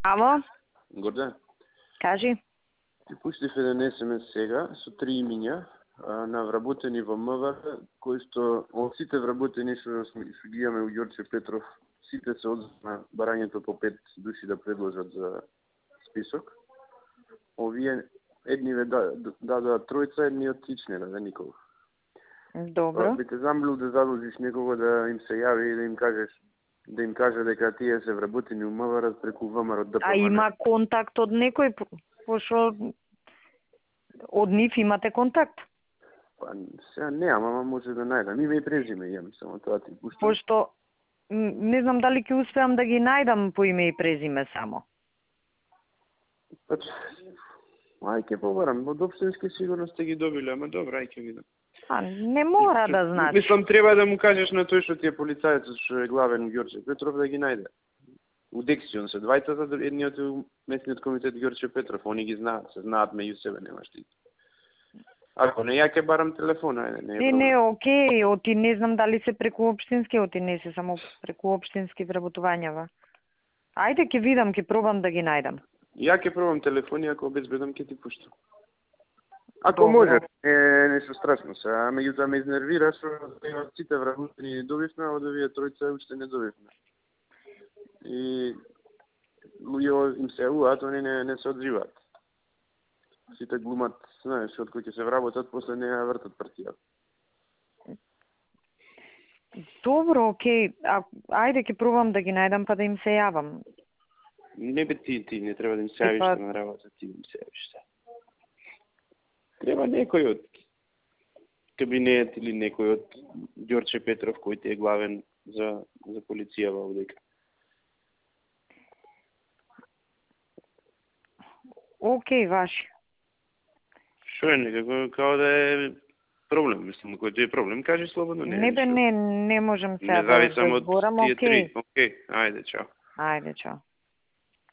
Ало, Горде, кажи. ти пуштив еден SMS сега со 3 имиња на вработени во МВР, кои што од сите вработени што ги имаме у Ѓорче Петров, сите се одзна барањето по 5 души да предложат за список. Овие едниве дадоа тројца, едниот тич не даде никого. Добро. Би те замолил да задолжиш некого да им се јави и да им каже дека тие се вработени у МВР преку ВМРО ДПМН. А има контакт од некој, пошо од нив имате контакт? Па сега ама може да најдам. Име и презиме имам, само тоа ти пуштам. Пошто не знам дали ќе успеам да ги најдам по име и презиме само. Па, ајке побарам, од општински сигурно сте ги добили, ама добро, ајке видам. А, не мора да значи. Мислам, треба да му кажеш на тој што ти е полицајецот што е главен Ѓорче Петров да ги најде. У Дексион се двајтата, едниот е у местниот комитет Ѓорче Петров, они ги знаат, се знаат меѓу себе, нема штит. Ако не, ја ќе барам телефон, ајде, Не, окей, оти не знам дали се преку општински, оти не се само преку општински вработувањава. Ајде ќе видам, ќе пробам да ги најдам. Ја ќе пробам телефони, ако обезбедам ќе ти пуштам. Ако Добро. може, нешто страшно се, а меѓутоа ме изнервира што сите вработени добивме, а од овие тројца уште не добивме. И луѓе им се јавуваат, они не се одзиваат. Сите глумат, знаеш, од кои ќе се вработат, после не ја вртат партијата. Добро, окей. Ајде ќе пробам да ги најдам па да им се јавам. Не бе ти не треба да им се јавиш на работа, ти им се јавиш се. Треба некој од кабинет или некој од Ѓорче Петров кој ти е главен за полиција во овдека. Окей, ваши. Шо е некако као да е проблем, мислам, кој ти е проблем, кажи слободно. Не можам сега да независимо од зборам, тие окей. три. Окей, ајде, чао. Ајде, чао.